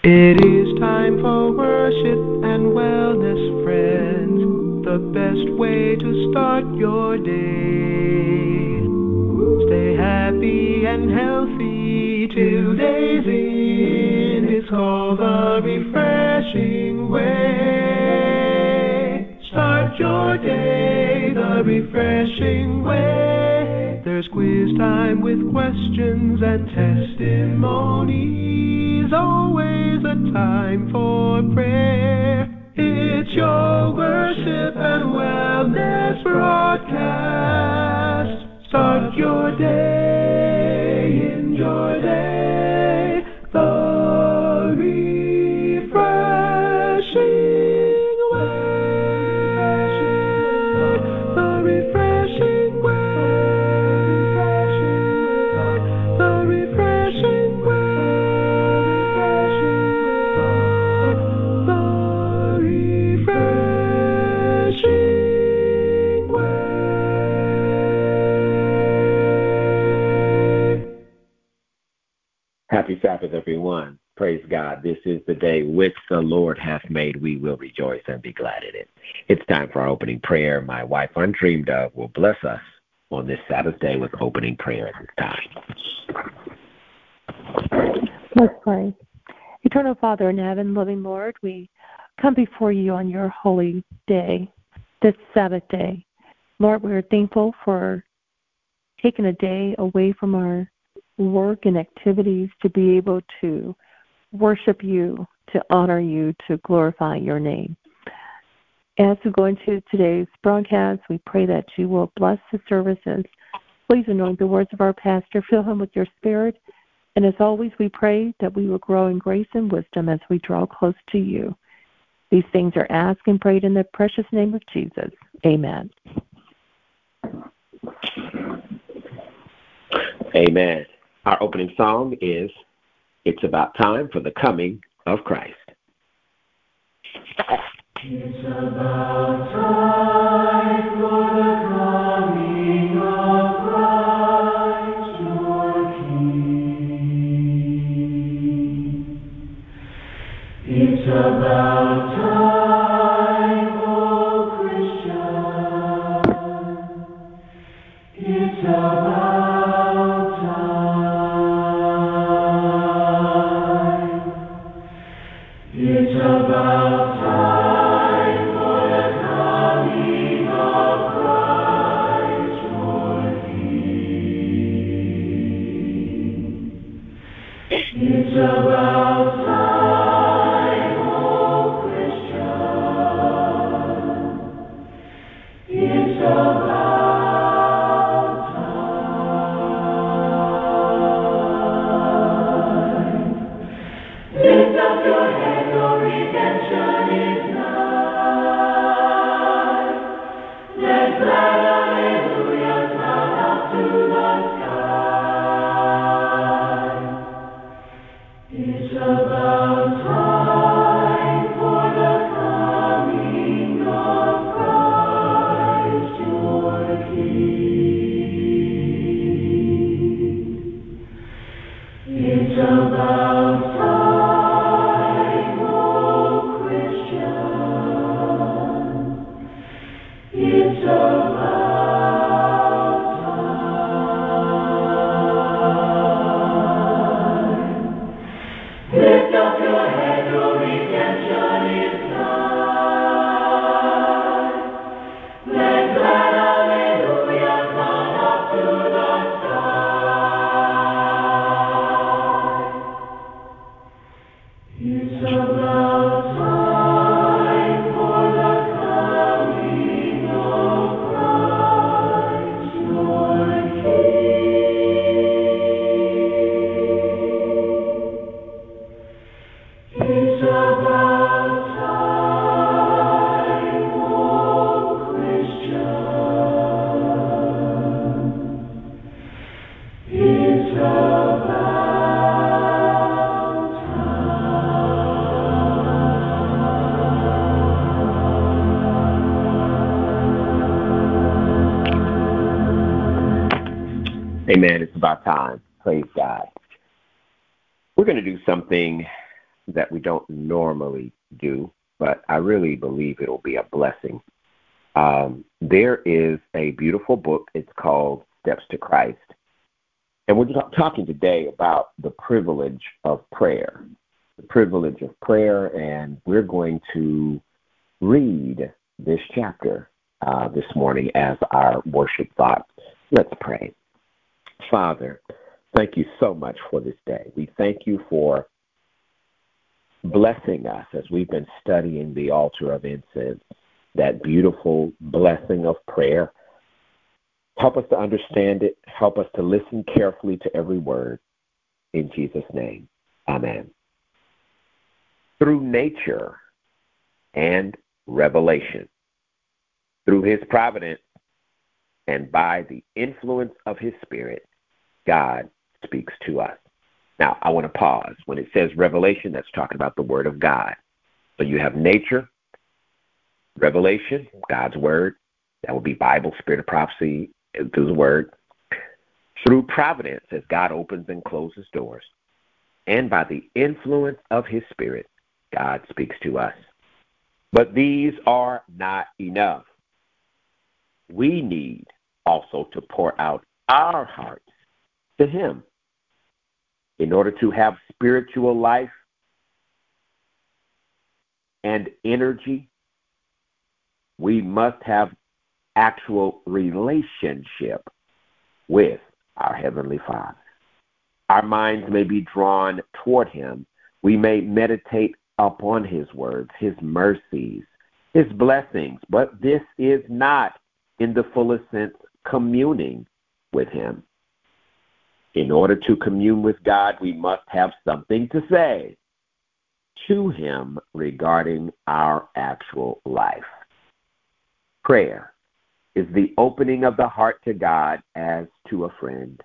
It is time for worship and wellness, friends. The best way to start your day. Stay happy and healthy. Today's in. It's called the refreshing way. Start your day the refreshing way. There's quiz time with questions and testimonies. Always a time for prayer. It's your worship and wellness broadcast. Start your day in your day. The refreshing way. The refreshing way. The refreshing way. The refreshing way. Happy Sabbath, everyone. Praise God. This is the day which the Lord hath made. We will rejoice and be glad in it. It's time for our opening prayer. My wife, Undreamed Of, will bless us on this Sabbath day with opening prayer at this time. Let's pray. Eternal Father in heaven, loving Lord, we come before you on your holy day, this Sabbath day. Lord, we are thankful for taking a day away from our work and activities to be able to worship you, to honor you, to glorify your name. As we go into today's broadcast, we pray that you will bless the services. Please anoint the words of our pastor, fill him with your spirit. And as always, we pray that we will grow in grace and wisdom as we draw close to you. These things are asked and prayed in the precious name of Jesus. Amen. Amen. Our opening song is It's About Time for the Coming of Christ. It's about time for the coming of Christ, your King. It's about time, oh Christian. It's about time. It's about time for the coming of Christ, your King. It's about time, oh Christian. It's about time. Lift up your head, your redemption is nigh. Let glad hallelujahs sound up to the sky. It's about time for the coming of Christ, your King. It's about time, oh Christian. It's about time. Lift up your head, your redemption is nigh. Let glad hallelujahs sound up to the sky. It's about time for the coming of Christ, your King. It's about time, oh Christian. It's about Amen. It's about time. Praise God. We're going to do something that we don't normally do, but I really believe it'll be a blessing. There is a beautiful book. It's called Steps to Christ. And we're talking today about the privilege of prayer. The privilege of prayer, and we're going to read this chapter this morning as our worship thought. Let's pray. Father, thank you so much for this day. We thank you for blessing us as we've been studying the altar of incense, that beautiful blessing of prayer. Help us to understand it. Help us to listen carefully to every word. In Jesus' name, amen. Through nature and revelation, through his providence and by the influence of his Spirit, God speaks to us. Now, I want to pause. When it says revelation, that's talking about the Word of God. So you have nature, revelation, God's Word. That would be Bible, Spirit of prophecy, through the Word. Through providence, as God opens and closes doors. And by the influence of his Spirit, God speaks to us. But these are not enough. We need also to pour out our hearts to him. In order to have spiritual life and energy, we must have actual relationship with our Heavenly Father. Our minds may be drawn toward him. We may meditate upon his words, his mercies, his blessings, but this is not, in the fullest sense, communing with him. In order to commune with God, we must have something to say to him regarding our actual life. Prayer is the opening of the heart to God as to a friend.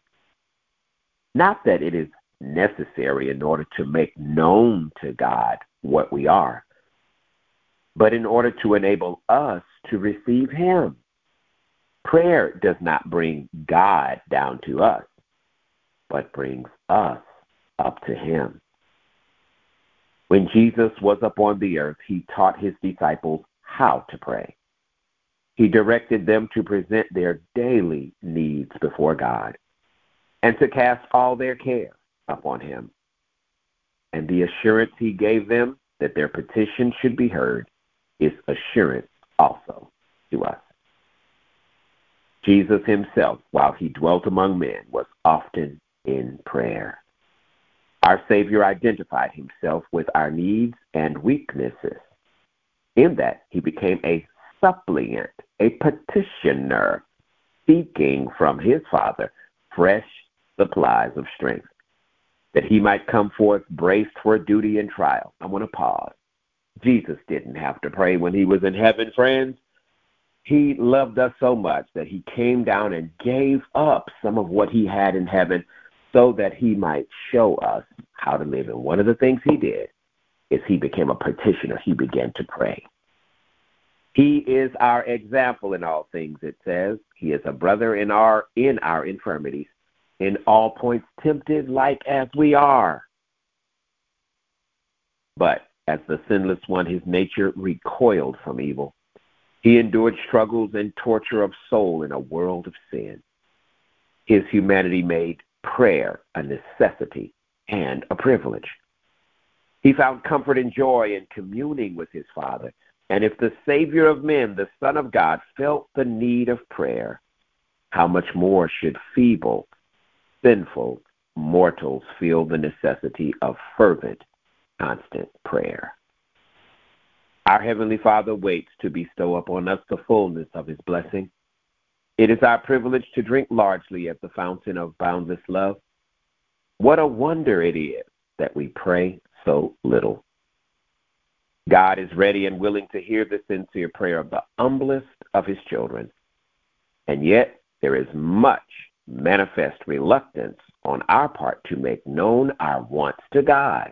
Not that it is necessary in order to make known to God what we are, but in order to enable us to receive him. Prayer does not bring God down to us, but brings us up to him. When Jesus was upon the earth, he taught his disciples how to pray. He directed them to present their daily needs before God and to cast all their care upon him. And the assurance he gave them that their petition should be heard is assurance also to us. Jesus himself, while he dwelt among men, was often in prayer. Our Savior identified himself with our needs and weaknesses, in that he became a suppliant, a petitioner, seeking from his Father fresh supplies of strength, that he might come forth braced for duty and trial. I want to pause. Jesus didn't have to pray when he was in heaven, friends. He loved us so much that he came down and gave up some of what he had in heaven so that he might show us how to live. And one of the things he did is he became a petitioner. He began to pray. He is our example in all things, it says. He is a brother in our infirmities, in all points tempted like as we are. But as the sinless one, his nature recoiled from evil. He endured struggles and torture of soul in a world of sin. His humanity made prayer a necessity and a privilege. He found comfort and joy in communing with his Father. And if the Savior of men, the Son of God, felt the need of prayer, how much more should feeble, sinful mortals feel the necessity of fervent, constant prayer? Our Heavenly Father waits to bestow upon us the fullness of his blessing. It is our privilege to drink largely at the fountain of boundless love. What a wonder it is that we pray so little. God is ready and willing to hear the sincere prayer of the humblest of his children. And yet there is much manifest reluctance on our part to make known our wants to God.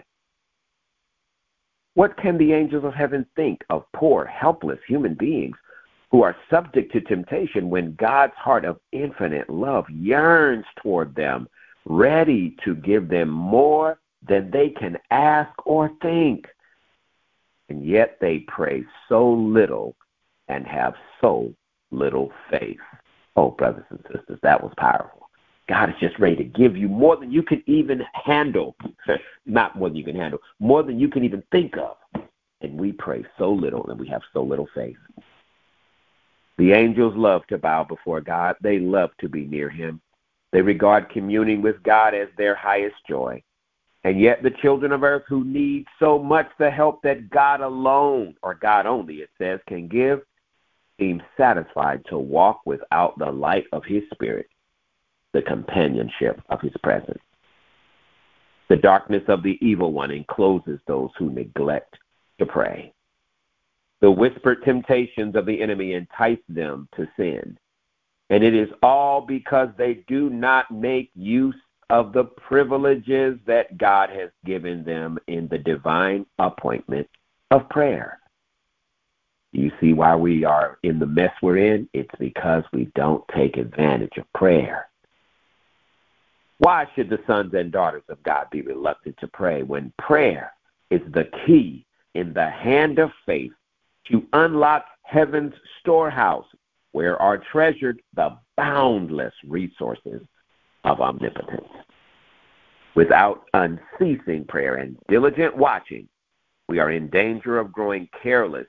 What can the angels of heaven think of poor, helpless human beings who are subject to temptation when God's heart of infinite love yearns toward them, ready to give them more than they can ask or think. And yet they pray so little and have so little faith. Oh, brothers and sisters, that was powerful. God is just ready to give you more than you can even handle. Not more than you can handle, more than you can even think of. And we pray so little and we have so little faith. The angels love to bow before God. They love to be near him. They regard communing with God as their highest joy. And yet the children of earth who need so much the help that God alone, or God only, it says, can give, seem satisfied to walk without the light of his Spirit, the companionship of his presence. The darkness of the evil one encloses those who neglect to pray. The whispered temptations of the enemy entice them to sin. And it is all because they do not make use of the privileges that God has given them in the divine appointment of prayer. You see why we are in the mess we're in? It's because we don't take advantage of prayer. Why should the sons and daughters of God be reluctant to pray when prayer is the key in the hand of faith to unlock heaven's storehouse, where are treasured the boundless resources of omnipotence? Without unceasing prayer and diligent watching, we are in danger of growing careless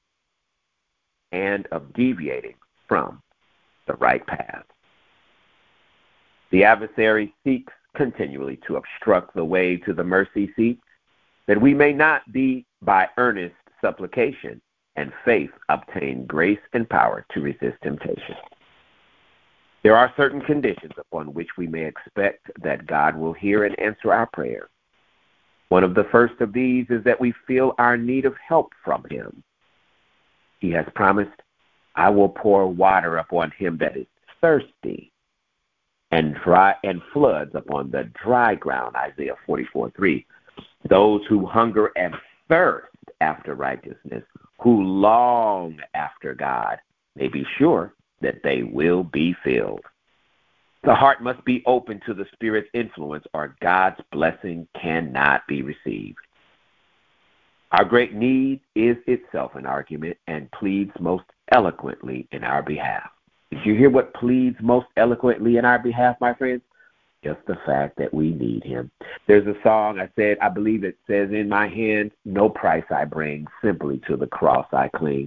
and of deviating from the right path. The adversary seeks continually to obstruct the way to the mercy seat, that we may not be by earnest supplication and faith obtain grace and power to resist temptation. There are certain conditions upon which we may expect that God will hear and answer our prayers. One of the first of these is that we feel our need of help from him. He has promised, I will pour water upon him that is thirsty, and floods upon the dry ground, Isaiah 44:3. Those who hunger and thirst after righteousness, who long after God, may be sure that they will be filled. The heart must be open to the Spirit's influence, or God's blessing cannot be received. Our great need is itself an argument and pleads most eloquently in our behalf. Did you hear what pleads most eloquently in our behalf, my friends? Just the fact that we need him. There's a song I believe it says, in my hand, no price I bring, simply to the cross I cling.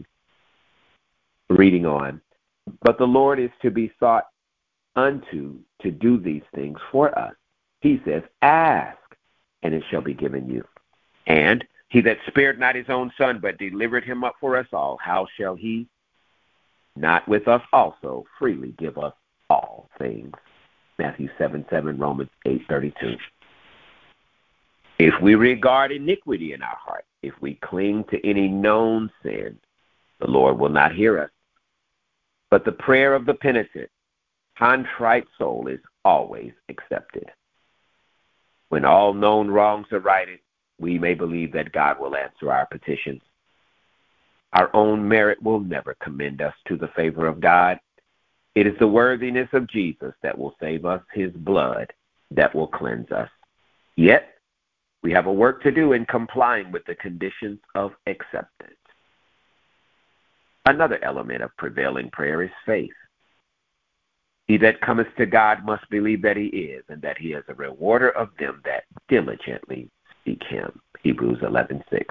Reading on. But the Lord is to be sought unto to do these things for us. He says, ask, and it shall be given you. And he that spared not his own son, but delivered him up for us all, how shall he not with us also freely give us all things? Matthew 7:7, Romans 8:32. If we regard iniquity in our heart, if we cling to any known sin, the Lord will not hear us. But the prayer of the penitent, contrite soul is always accepted. When all known wrongs are righted, we may believe that God will answer our petitions. Our own merit will never commend us to the favor of God. It is the worthiness of Jesus that will save us, his blood that will cleanse us. Yet, we have a work to do in complying with the conditions of acceptance. Another element of prevailing prayer is faith. He that cometh to God must believe that he is, and that he is a rewarder of them that diligently seek him. Hebrews 11:6.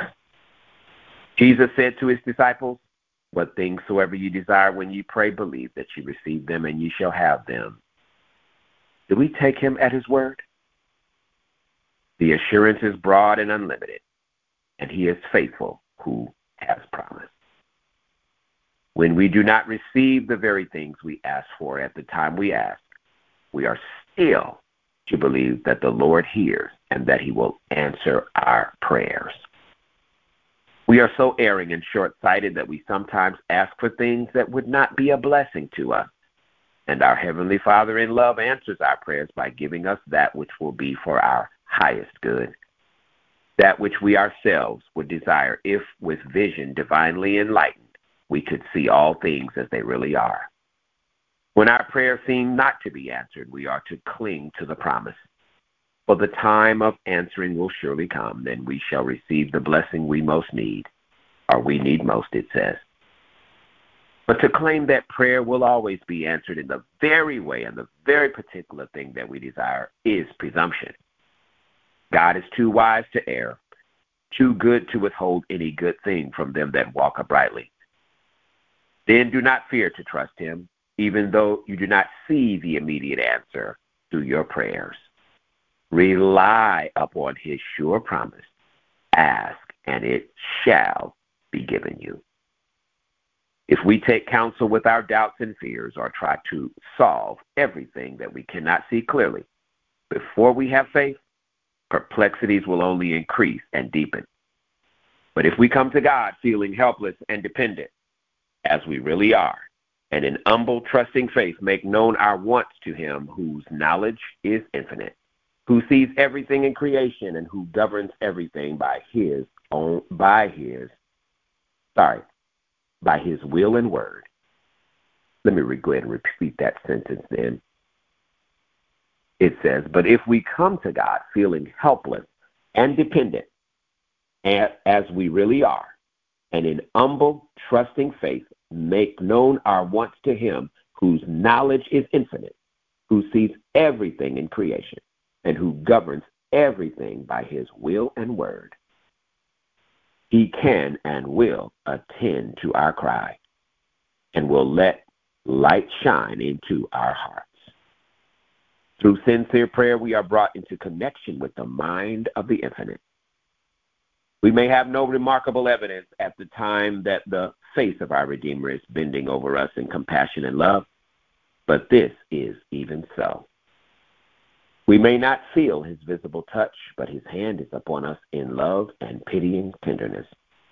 Jesus said to his disciples, what things soever you desire when you pray, believe that you receive them and you shall have them. Do we take him at his word? The assurance is broad and unlimited, and he is faithful who has promised. When we do not receive the very things we ask for at the time we ask, we are still to believe that the Lord hears and that he will answer our prayers. We are so erring and short-sighted that we sometimes ask for things that would not be a blessing to us. And our Heavenly Father in love answers our prayers by giving us that which will be for our highest good, that which we ourselves would desire if, with vision divinely enlightened, we could see all things as they really are. When our prayers seem not to be answered, we are to cling to the promise. For the time of answering will surely come, then we shall receive the blessing we most need, or we need most, it says. But to claim that prayer will always be answered in the very way and the very particular thing that we desire is presumption. God is too wise to err, too good to withhold any good thing from them that walk uprightly. Then do not fear to trust him, even though you do not see the immediate answer to your prayers. Rely upon his sure promise. Ask, and it shall be given you. If we take counsel with our doubts and fears or try to solve everything that we cannot see clearly, before we have faith, perplexities will only increase and deepen. But if we come to God feeling helpless and dependent, as we really are, and in humble, trusting faith make known our wants to him whose knowledge is infinite, who sees everything in creation and who governs everything by his will and word. Let me go ahead and repeat that sentence then. It says, but if we come to God feeling helpless and dependent, as we really are, and in humble, trusting faith make known our wants to him whose knowledge is infinite, who sees everything in creation, and who governs everything by his will and word, he can and will attend to our cry and will let light shine into our hearts. Through sincere prayer, we are brought into connection with the mind of the infinite. We may have no remarkable evidence at the time that the face of our Redeemer is bending over us in compassion and love, but this is even so. We may not feel his visible touch, but his hand is upon us in love and pitying tenderness.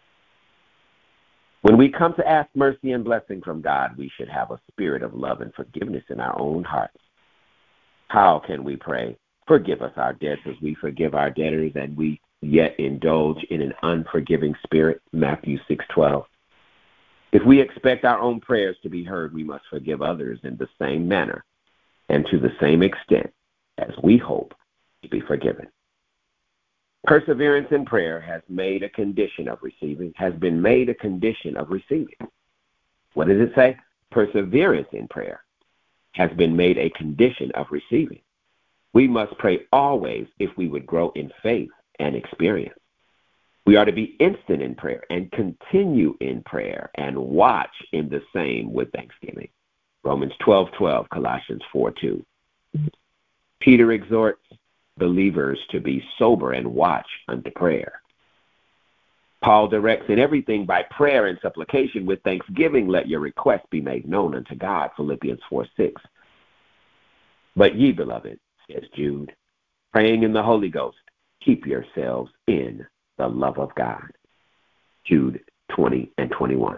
When we come to ask mercy and blessing from God, we should have a spirit of love and forgiveness in our own hearts. How can we pray, forgive us our debts as we forgive our debtors, and we yet indulge in an unforgiving spirit? Matthew 6:12. If we expect our own prayers to be heard, we must forgive others in the same manner and to the same extent as we hope to be forgiven. Perseverance in prayer has been made a condition of receiving. What does it say? Perseverance in prayer has been made a condition of receiving. We must pray always if we would grow in faith and experience. We are to be instant in prayer and continue in prayer and watch in the same with thanksgiving. Romans 12:12, Colossians 4:2. Peter exhorts believers to be sober and watch unto prayer. Paul directs in everything by prayer and supplication with thanksgiving, let your requests be made known unto God, Philippians 4:6. But ye, beloved, says Jude, praying in the Holy Ghost, keep yourselves in the love of God. Jude 20 and 21.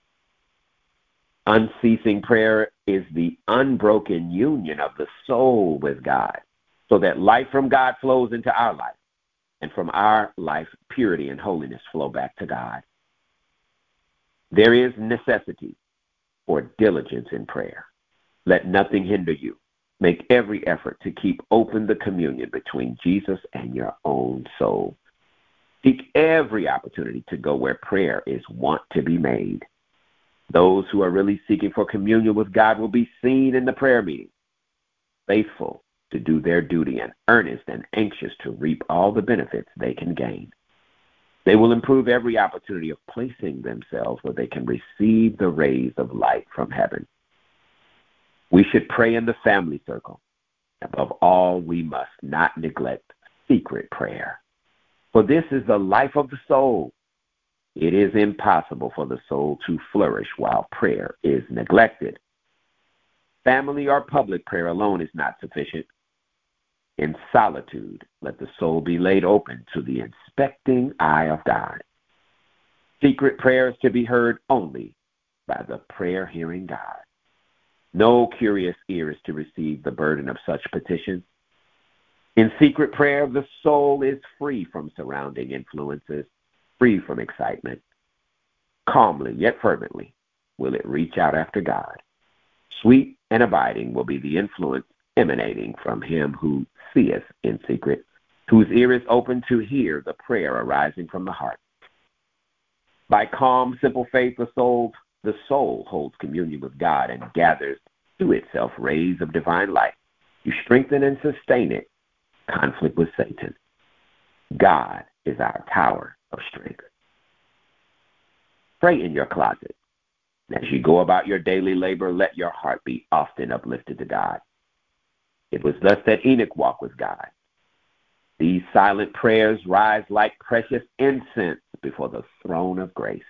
Unceasing prayer is the unbroken union of the soul with God, so that life from God flows into our life, and from our life, purity and holiness flow back to God. There is necessity for diligence in prayer. Let nothing hinder you. Make every effort to keep open the communion between Jesus and your own soul. Seek every opportunity to go where prayer is wont to be made. Those who are really seeking for communion with God will be seen in the prayer meeting, faithful to do their duty and earnest and anxious to reap all the benefits they can gain. They will improve every opportunity of placing themselves where they can receive the rays of light from heaven. We should pray in the family circle. Above all, we must not neglect secret prayer, for this is the life of the soul. It is impossible for the soul to flourish while prayer is neglected. Family or public prayer alone is not sufficient. In solitude, let the soul be laid open to the inspecting eye of God. Secret prayer is to be heard only by the prayer-hearing God. No curious ear is to receive the burden of such petitions. In secret prayer, the soul is free from surrounding influences, free from excitement. Calmly, yet fervently, will it reach out after God. Sweet and abiding will be the influence emanating from him who seeth in secret, whose ear is open to hear the prayer arising from the heart. By calm, simple faith, the soul holds communion with God and gathers to itself rays of divine light to strengthen and sustain it. Conflict with Satan. God is our tower of strength. Pray in your closet. As you go about your daily labor, let your heart be often uplifted to God. It was thus that Enoch walked with God. These silent prayers rise like precious incense before the throne of grace.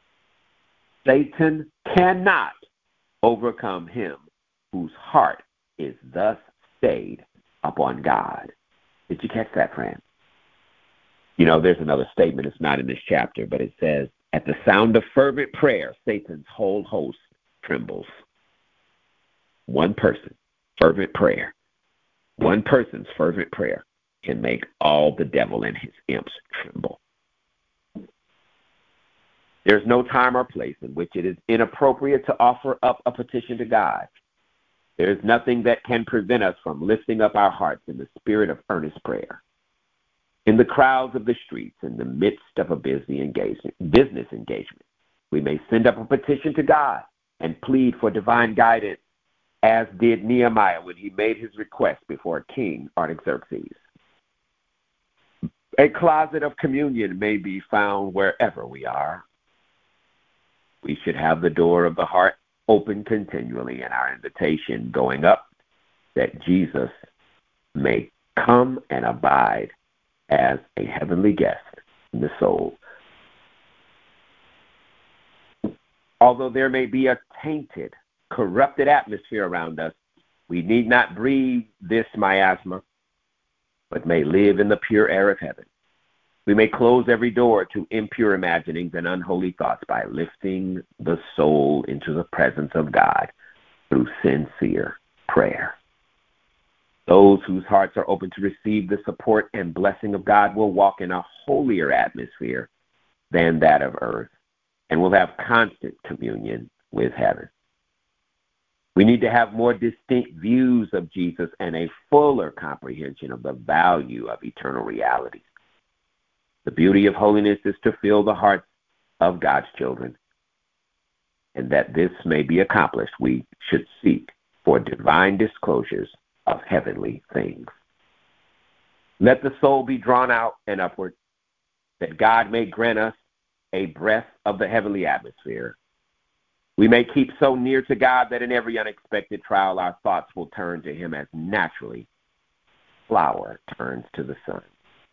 Satan cannot overcome him whose heart is thus stayed upon God. Did you catch that, friend? You know, there's another statement. It's not in this chapter, but it says, at the sound of fervent prayer, Satan's whole host trembles. One person, fervent prayer. One person's fervent prayer can make all the devil and his imps tremble. There's no time or place in which it is inappropriate to offer up a petition to God. There is nothing that can prevent us from lifting up our hearts in the spirit of earnest prayer. In the crowds of the streets, in the midst of a business engagement, we may send up a petition to God and plead for divine guidance, as did Nehemiah when he made his request before King Artaxerxes. A closet of communion may be found wherever we are. We should have the door of the heart open continually and our invitation going up, that Jesus may come and abide as a heavenly guest in the soul. Although there may be a tainted, corrupted atmosphere around us, we need not breathe this miasma, but may live in the pure air of heaven. We may close every door to impure imaginings and unholy thoughts by lifting the soul into the presence of God through sincere prayer. Those whose hearts are open to receive the support and blessing of God will walk in a holier atmosphere than that of earth and will have constant communion with heaven. We need to have more distinct views of Jesus and a fuller comprehension of the value of eternal realities. The beauty of holiness is to fill the hearts of God's children. And that this may be accomplished, we should seek for divine disclosures of heavenly things. Let the soul be drawn out and upward, that God may grant us a breath of the heavenly atmosphere. We may keep so near to God that in every unexpected trial our thoughts will turn to him as naturally flower turns to the sun.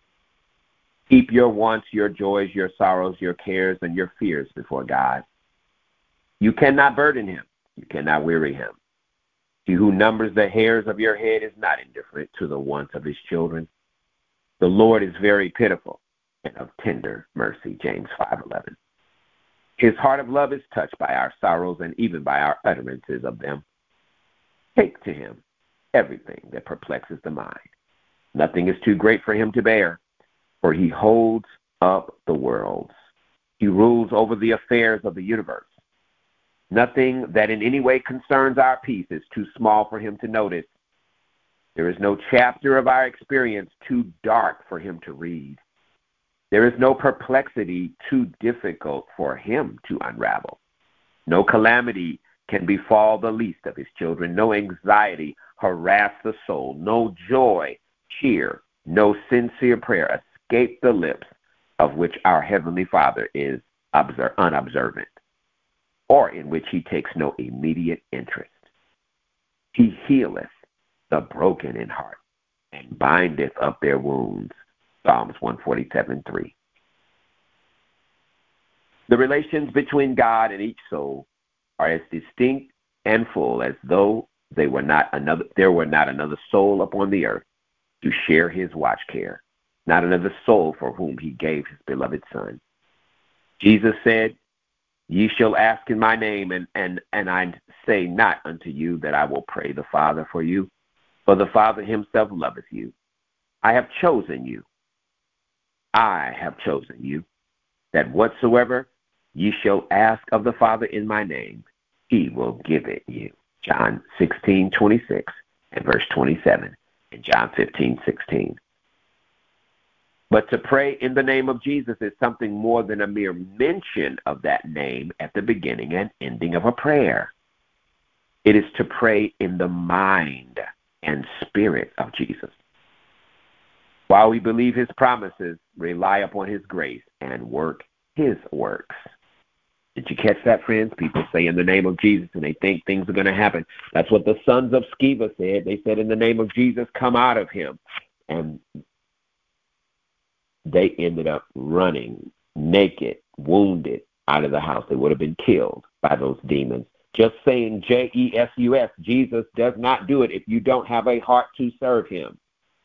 Keep your wants, your joys, your sorrows, your cares, and your fears before God. You cannot burden him. You cannot weary him. He who numbers the hairs of your head is not indifferent to the wants of his children. The Lord is very pitiful and of tender mercy, James 5:11. His heart of love is touched by our sorrows and even by our utterances of them. Take to him everything that perplexes the mind. Nothing is too great for him to bear, for he holds up the worlds. He rules over the affairs of the universe. Nothing that in any way concerns our peace is too small for him to notice. There is no chapter of our experience too dark for him to read. There is no perplexity too difficult for him to unravel. No calamity can befall the least of his children. No anxiety harass the soul. No joy cheer. No sincere prayer escape the lips of which our Heavenly Father is unobservant, or in which he takes no immediate interest. He healeth the broken in heart and bindeth up their wounds. Psalms 147:3. The relations between God and each soul are as distinct and full as though there were not another soul upon the earth to share his watch care, not another soul for whom he gave his beloved Son. Jesus said, Ye shall ask in my name, and I say not unto you that I will pray the Father for you, for the Father himself loveth you. I have chosen you, that whatsoever ye shall ask of the Father in my name, he will give it you. John 16:26. and verse 27 in John 15:16. But to pray in the name of Jesus is something more than a mere mention of that name at the beginning and ending of a prayer. It is to pray in the mind and spirit of Jesus. While we believe his promises, rely upon his grace, and work his works. Did you catch that, friends? People say in the name of Jesus, and they think things are going to happen. That's what the sons of Sceva said. They said, in the name of Jesus, come out of him. And they ended up running naked, wounded out of the house. They would have been killed by those demons. Just saying Jesus, Jesus does not do it if you don't have a heart to serve him.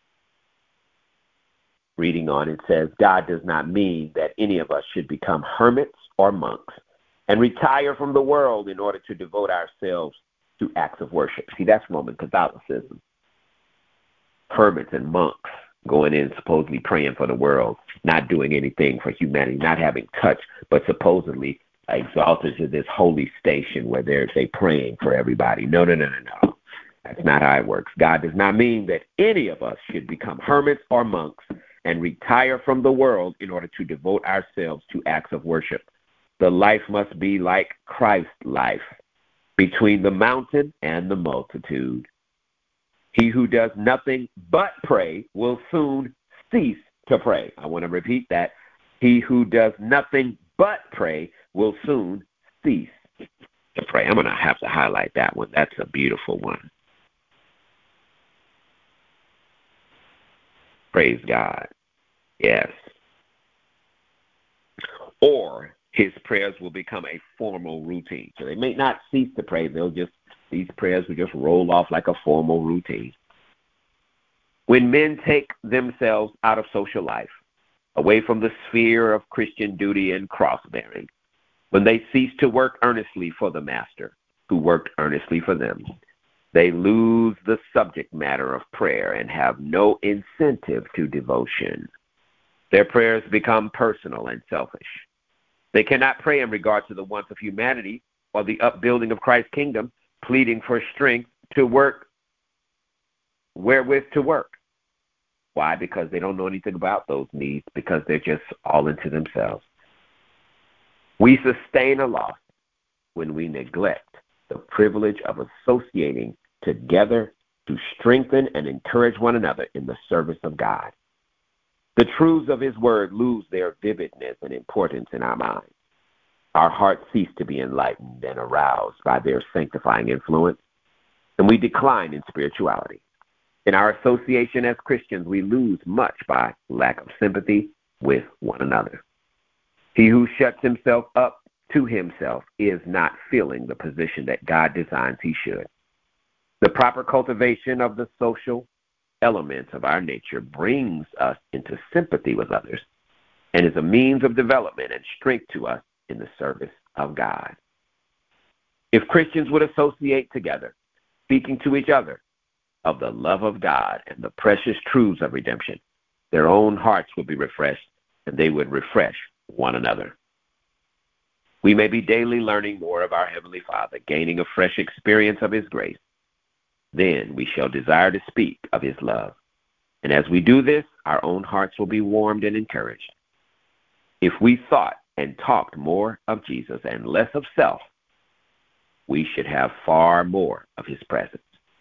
Reading on, it says, God does not mean that any of us should become hermits or monks and retire from the world in order to devote ourselves to acts of worship. See, that's Roman Catholicism. Hermits and monks going in supposedly praying for the world, not doing anything for humanity, not having touch, but supposedly exalted to this holy station where they're praying for everybody. No. That's not how it works. God does not mean that any of us should become hermits or monks and retire from the world in order to devote ourselves to acts of worship. The life must be like Christ's life, between the mountain and the multitude. He who does nothing but pray will soon cease to pray. I want to repeat that. He who does nothing but pray will soon cease to pray. I'm going to have to highlight that one. That's a beautiful one. Praise God. Yes. Or his prayers will become a formal routine. So they may not cease to pray. These prayers will just roll off like a formal routine. When men take themselves out of social life, away from the sphere of Christian duty and cross-bearing, when they cease to work earnestly for the Master, who worked earnestly for them, they lose the subject matter of prayer and have no incentive to devotion. Their prayers become personal and selfish. They cannot pray in regard to the wants of humanity or the upbuilding of Christ's kingdom, pleading for strength to work wherewith to work. Why? Because they don't know anything about those needs, because they're just all into themselves. We sustain a loss when we neglect the privilege of associating together to strengthen and encourage one another in the service of God. The truths of his word lose their vividness and importance in our minds. Our hearts cease to be enlightened and aroused by their sanctifying influence, and we decline in spirituality. In our association as Christians, we lose much by lack of sympathy with one another. He who shuts himself up to himself is not filling the position that God designs he should. The proper cultivation of the social elements of our nature brings us into sympathy with others and is a means of development and strength to us in the service of God. If Christians would associate together, speaking to each other of the love of God and the precious truths of redemption, their own hearts would be refreshed, and they would refresh one another. We may be daily learning more of our Heavenly Father, gaining a fresh experience of his grace. Then we shall desire to speak of his love. And as we do this, our own hearts will be warmed and encouraged. If we thought and talked more of Jesus and less of self, we should have far more of his presence.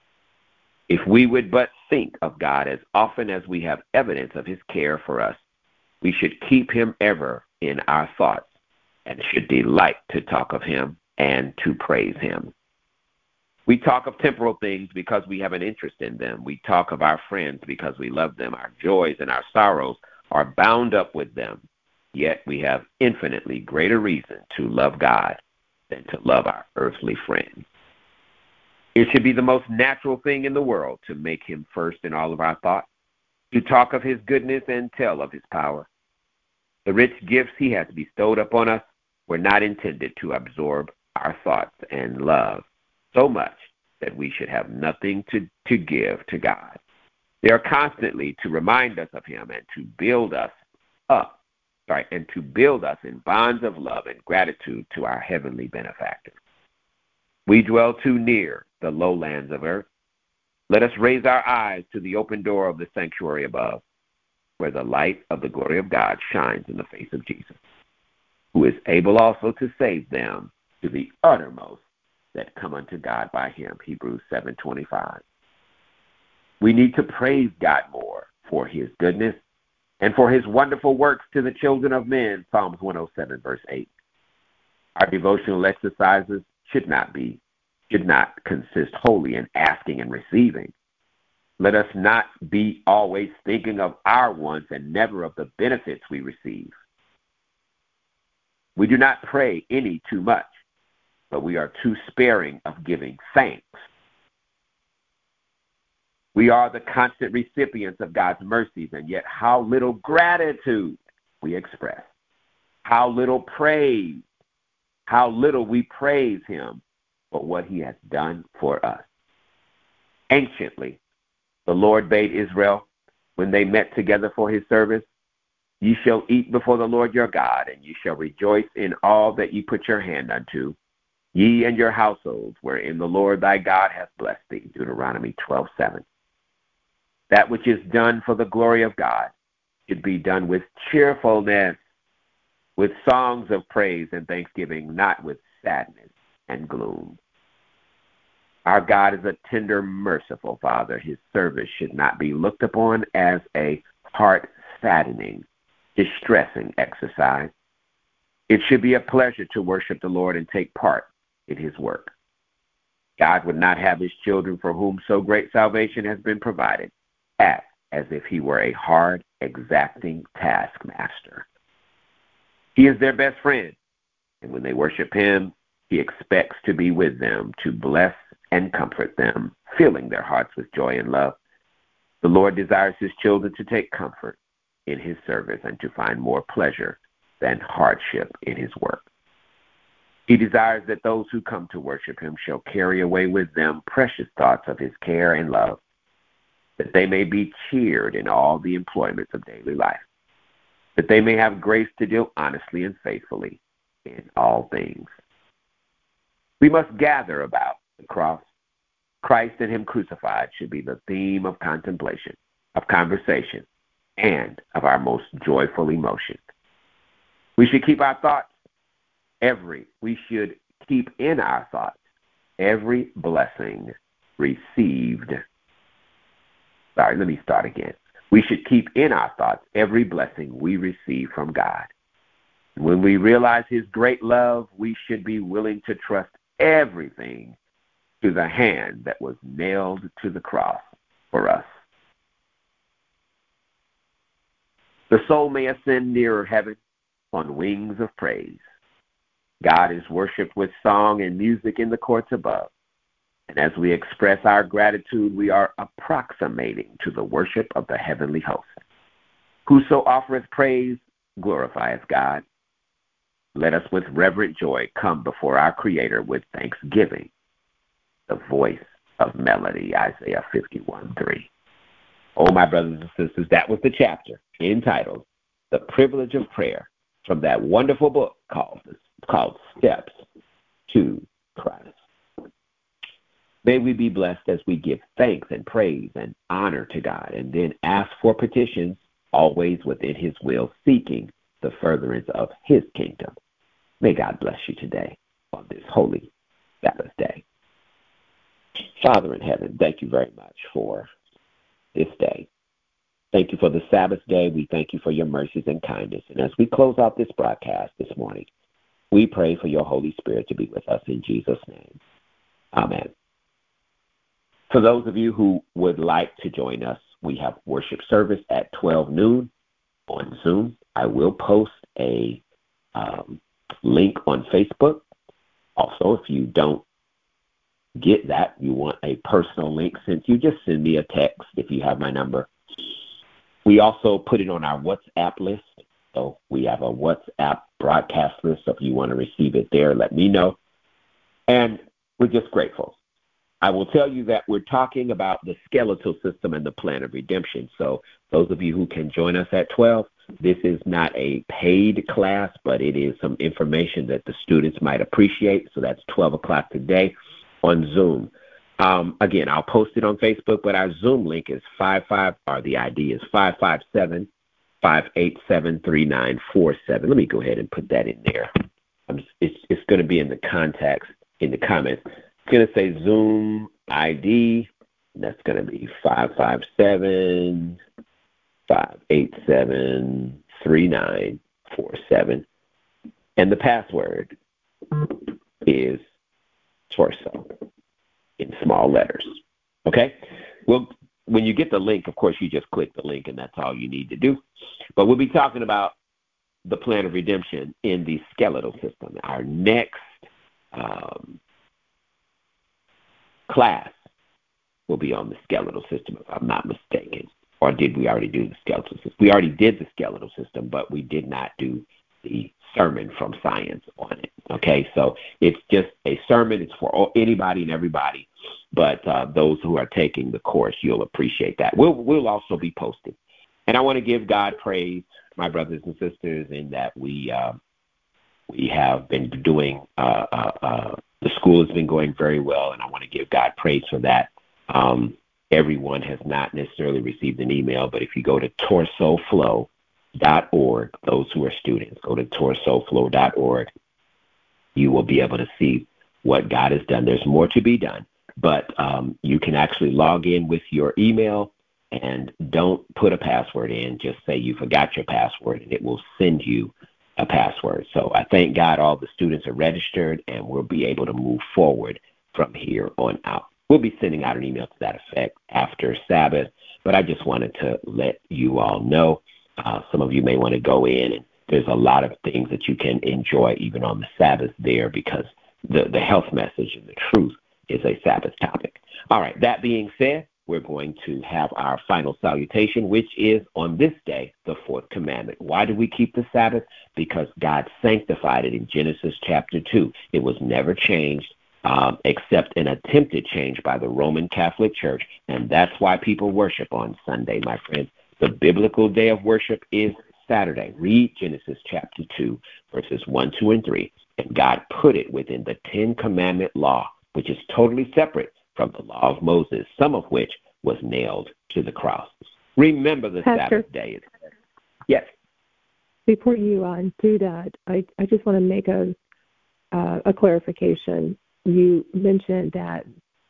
If we would but think of God as often as we have evidence of his care for us, we should keep him ever in our thoughts and should delight to talk of him and to praise him. We talk of temporal things because we have an interest in them. We talk of our friends because we love them. Our joys and our sorrows are bound up with them. Yet we have infinitely greater reason to love God than to love our earthly friends. It should be the most natural thing in the world to make him first in all of our thoughts, to talk of his goodness and tell of his power. The rich gifts he has bestowed upon us were not intended to absorb our thoughts and love so much that we should have nothing to give to God. They are constantly to remind us of him and to build us up, and to build us in bonds of love and gratitude to our heavenly benefactor. We dwell too near the lowlands of earth, Let us raise our eyes to the open door of the sanctuary above, where the light of the glory of God shines in the face of Jesus, who is able also to save them to the uttermost that come unto God by him. Hebrews 7:25. We need to praise God more for his goodness and for his wonderful works to the children of men. Psalms 107, verse 8. Our devotional exercises should not consist wholly in asking and receiving. Let us not be always thinking of our wants and never of the benefits we receive. We do not pray any too much, but we are too sparing of giving thanks. We are the constant recipients of God's mercies, and yet how little gratitude we express, how little praise, how little we praise him for what he has done for us. Anciently, the Lord bade Israel, when they met together for his service, "Ye shall eat before the Lord your God, and ye shall rejoice in all that ye put your hand unto, ye and your households, wherein the Lord thy God hath blessed thee." Deuteronomy 12:7. That which is done for the glory of God should be done with cheerfulness, with songs of praise and thanksgiving, not with sadness and gloom. Our God is a tender, merciful Father. His service should not be looked upon as a heart-saddening, distressing exercise. It should be a pleasure to worship the Lord and take part in his work. God would not have his children, for whom so great salvation has been provided, act as if he were a hard, exacting taskmaster. He is their best friend, and when they worship him, he expects to be with them, to bless and comfort them, filling their hearts with joy and love. The Lord desires his children to take comfort in his service and to find more pleasure than hardship in his work. He desires that those who come to worship him shall carry away with them precious thoughts of his care and love, that they may be cheered in all the employments of daily life, that they may have grace to deal honestly and faithfully in all things. We must gather about the cross. Christ and him crucified should be the theme of contemplation, of conversation, and of our most joyful emotion. We should keep in our thoughts every blessing received. We should keep in our thoughts every blessing we receive from God. When we realize his great love, we should be willing to trust everything to the hand that was nailed to the cross for us. The soul may ascend nearer heaven on wings of praise. God is worshipped with song and music in the courts above. And as we express our gratitude, we are approximating to the worship of the heavenly host. Whoso offereth praise glorifieth God. Let us with reverent joy come before our Creator with thanksgiving, the voice of melody, Isaiah 51:3. Oh, my brothers and sisters, that was the chapter entitled The Privilege of Prayer from that wonderful book called Steps to Christ. May we be blessed as we give thanks and praise and honor to God, and then ask for petitions, always within his will, seeking the furtherance of his kingdom. May God bless you today on this holy Sabbath day. Father in heaven, thank you very much for this day. Thank you for the Sabbath day. We thank you for your mercies and kindness. And as we close out this broadcast this morning, we pray for your Holy Spirit to be with us in Jesus' name. Amen. For those of you who would like to join us, we have worship service at 12 noon on Zoom. I will post a link on Facebook. Also, if you don't get that, you want a personal link sent you, just send me a text if you have my number. We also put it on our WhatsApp list. So we have a WhatsApp broadcast list. So if you want to receive it there, let me know. And we're just grateful. I will tell you that we're talking about the skeletal system and the plan of redemption. So those of you who can join us at 12, this is not a paid class, but it is some information that the students might appreciate. So that's 12 o'clock today on Zoom. Again, I'll post it on Facebook, but our Zoom link is the ID is 557-587-3947. Let me go ahead and put that in there. It's going to be in the comments. It's going to say Zoom ID. That's going to be 557-587-3947. And the password is torso in small letters. Okay? Well, when you get the link, of course, you just click the link, and that's all you need to do. But we'll be talking about the plan of redemption in the skeletal system. Our next class will be on the skeletal system, if I'm not mistaken. Or did we already do the skeletal system? We already did the skeletal system, but we did not do the sermon from science on it. Okay, so it's just a sermon. It's for anybody and everybody, but those who are taking the course, you'll appreciate that. We'll also be posting. And I want to give God praise, my brothers and sisters, in that we have been doing, the school has been going very well, and I want to give God praise for that. Everyone has not necessarily received an email, but if you go to torsoflow.org, those who are students, go to torsoflow.org, you will be able to see what God has done. There's more to be done, but you can actually log in with your email and don't put a password in. Just say you forgot your password, and it will send you a password. So I thank God all the students are registered, and we'll be able to move forward from here on out. We'll be sending out an email to that effect after Sabbath, but I just wanted to let you all know. Some of you may want to go in, and there's a lot of things that you can enjoy even on the Sabbath there, because the health message and the truth is a Sabbath topic. All right, that being said, we're going to have our final salutation, which is on this day, the fourth commandment. Why do we keep the Sabbath? Because God sanctified it in Genesis chapter 2. It was never changed except an attempted change by the Roman Catholic Church, and that's why people worship on Sunday, my friends. The biblical day of worship is Saturday. Read Genesis chapter 2, verses 1, 2, and 3, and God put it within the 10 Commandment law, which is totally separate from the law of Moses, some of which was nailed to the cross. Remember the Pastor, Sabbath day. Yes. Before you do that, I just want to make a clarification. You mentioned that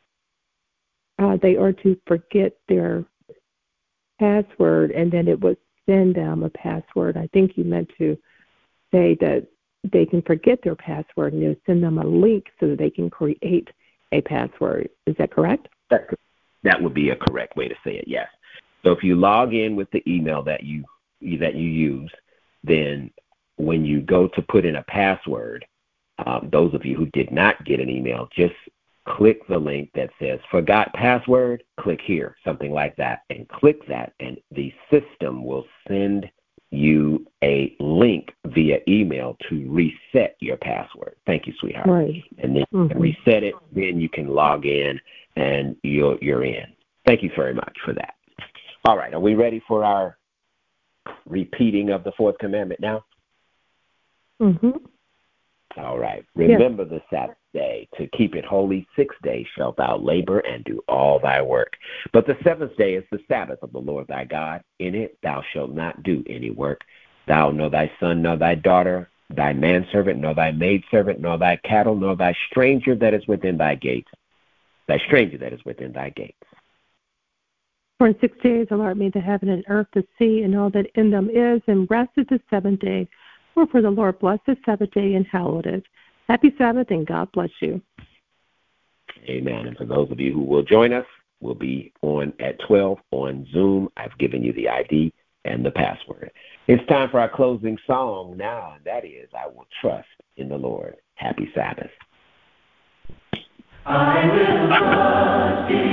they are to forget their password, and then it would send them a password. I think you meant to say that they can forget their password, and it would send them a link so that they can create a password. Is that correct? That would be a correct way to say it, yes. So if you log in with the email that you use, then when you go to put in a password, those of you who did not get an email, just click the link that says forgot password, click here, something like that, and click that, and the system will send you a link via email to reset your password. Thank you, sweetheart. Right. And then you can reset it, then you can log in, and you're in. Thank you very much for that. All right, are we ready for our repeating of the fourth commandment now? Mm-hmm. All right. Remember the Sabbath day, to keep it holy. 6 days shalt thou labor and do all thy work. But the seventh day is the Sabbath of the Lord thy God. In it thou shalt not do any work. Thou, nor thy son, nor thy daughter, thy manservant, nor thy maidservant, nor thy cattle, nor thy stranger that is within thy gates. Thy stranger that is within thy gates. For in 6 days the Lord made the heaven and earth, the sea, and all that in them is, and rested the seventh day. Wherefore the Lord blessed the Sabbath day and hallowed it. Happy Sabbath, and God bless you. Amen. And for those of you who will join us, we'll be on at 12 on Zoom. I've given you the ID and the password. It's time for our closing song now, and that is, I Will Trust in the Lord. Happy Sabbath. I will trust in